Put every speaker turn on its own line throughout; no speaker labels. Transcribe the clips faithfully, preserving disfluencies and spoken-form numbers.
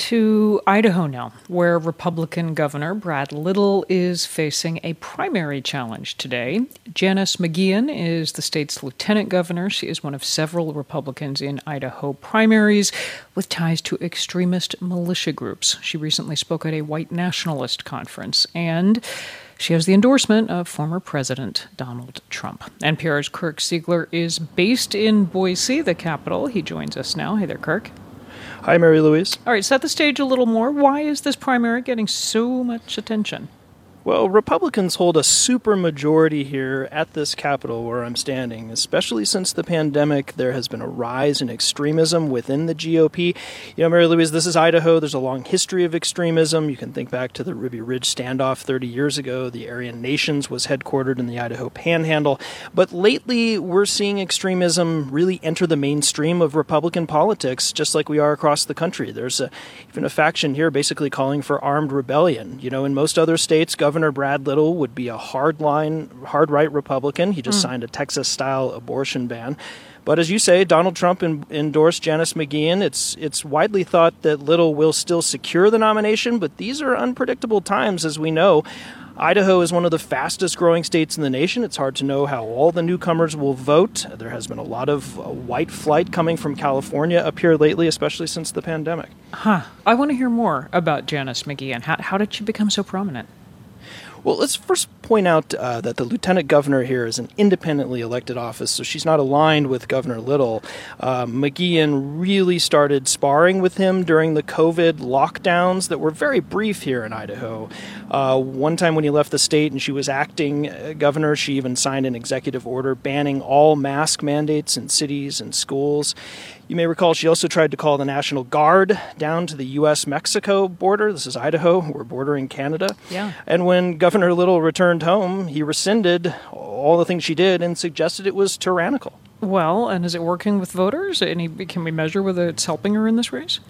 to Idaho now, where Republican Governor Brad Little is facing a primary challenge today. Janice McGeachin is the state's lieutenant governor. She is one of several Republicans in Idaho primaries with ties to extremist militia groups. She recently spoke at a white nationalist conference, and she has the endorsement of former President Donald Trump. N P R's Kirk Siegler is based in Boise, the capital. He joins us now. Hey there, Kirk.
Hi, Mary Louise.
All right, set the stage a little more. Why is this primary getting so much attention?
Well, Republicans hold a supermajority here at this Capitol where I'm standing. Especially since the pandemic, there has been a rise in extremism within the G O P. You know, Mary Louise, this is Idaho. There's a long history of extremism. You can think back to the Ruby Ridge standoff thirty years ago. The Aryan Nations was headquartered in the Idaho Panhandle. But lately, we're seeing extremism really enter the mainstream of Republican politics, just like we are across the country. There's a, even a faction here basically calling for armed rebellion. You know, in most other states, Governor Governor Brad Little would be a hardline, hard-right Republican. He just mm. signed a Texas-style abortion ban. But as you say, Donald Trump in, endorsed Janice McGeachin. It's it's widely thought that Little will still secure the nomination, but these are unpredictable times, as we know. Idaho is one of the fastest-growing states in the nation. It's hard to know how all the newcomers will vote. There has been a lot of uh, white flight coming from California up here lately, especially since the pandemic.
Huh. I want to hear more about Janice McGeachin. How, how did she become so prominent?
Well, let's first point out uh, that the lieutenant governor here is an independently elected office, so she's not aligned with Governor Little. Uh, McGeachin really started sparring with him during the COVID lockdowns that were very brief here in Idaho. Uh, one time when he left the state and she was acting uh, governor, she even signed an executive order banning all mask mandates in cities and schools. You may recall she also tried to call the National Guard down to the U S Mexico border. This is Idaho. We're bordering Canada.
Yeah.
And when Governor Little returned home, he rescinded all the things she did and suggested it was tyrannical.
Well, and is it working with voters? Any, can we measure whether it's helping her in this race?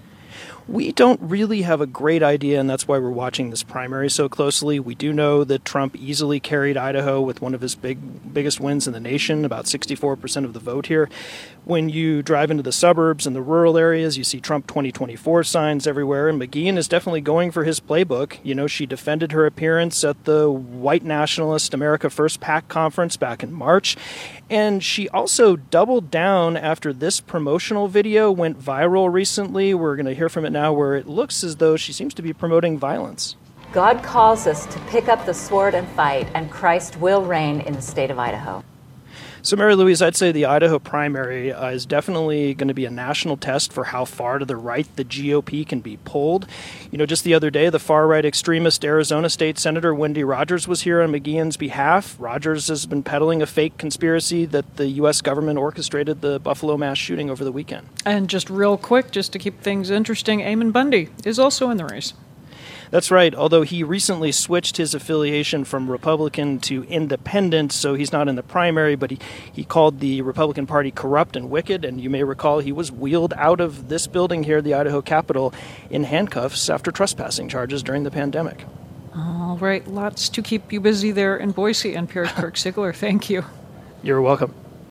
We don't really have a great idea, and that's why we're watching this primary so closely. We do know that Trump easily carried Idaho with one of his big biggest wins in the nation, about sixty-four percent of the vote here. When you drive into the suburbs and the rural areas, you see Trump twenty twenty-four signs everywhere, and McGeachin is definitely going for his playbook. You know, she defended her appearance at the white nationalist America First PAC conference back in March, and she also doubled down after this promotional video went viral recently. We're going to hear from it now, where it looks as though she seems to be promoting violence.
God calls us to pick up the sword and fight, and Christ will reign in the state of Idaho.
So, Mary Louise, I'd say the Idaho primary uh, is definitely going to be a national test for how far to the right the G O P can be pulled. You know, just the other day, the far-right extremist Arizona State Senator Wendy Rogers was here on McGeachin's behalf. Rogers has been peddling a fake conspiracy that the U S government orchestrated the Buffalo mass shooting over the weekend.
And just real quick, just to keep things interesting, Ammon Bundy is also in the race.
That's right, although he recently switched his affiliation from Republican to Independent, so he's not in the primary, but he, he called the Republican Party corrupt and wicked, and you may recall he was wheeled out of this building here, the Idaho Capitol, in handcuffs after trespassing charges during the pandemic.
All right, lots to keep you busy there in Boise. N P R's Kirk Siegler, thank you.
You're welcome.